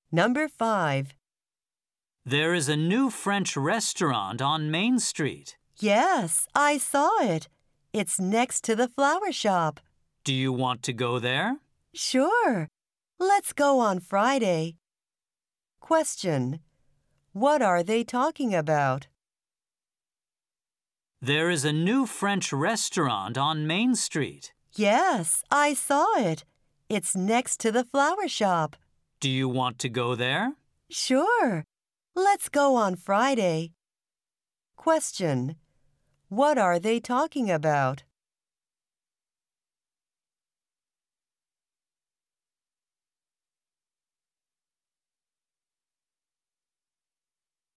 Number 5. There is a new French restaurant on Main Street. Yes, I saw it. It's next to the flower shop. Do you want to go there? Sure. Let's go on Friday. Question. What are they talking about? There is a new French restaurant on Main Street. Yes, I saw it. It's next to the flower shop. Do you want to go there? Sure. Let's go on Friday. Question. What are they talking about?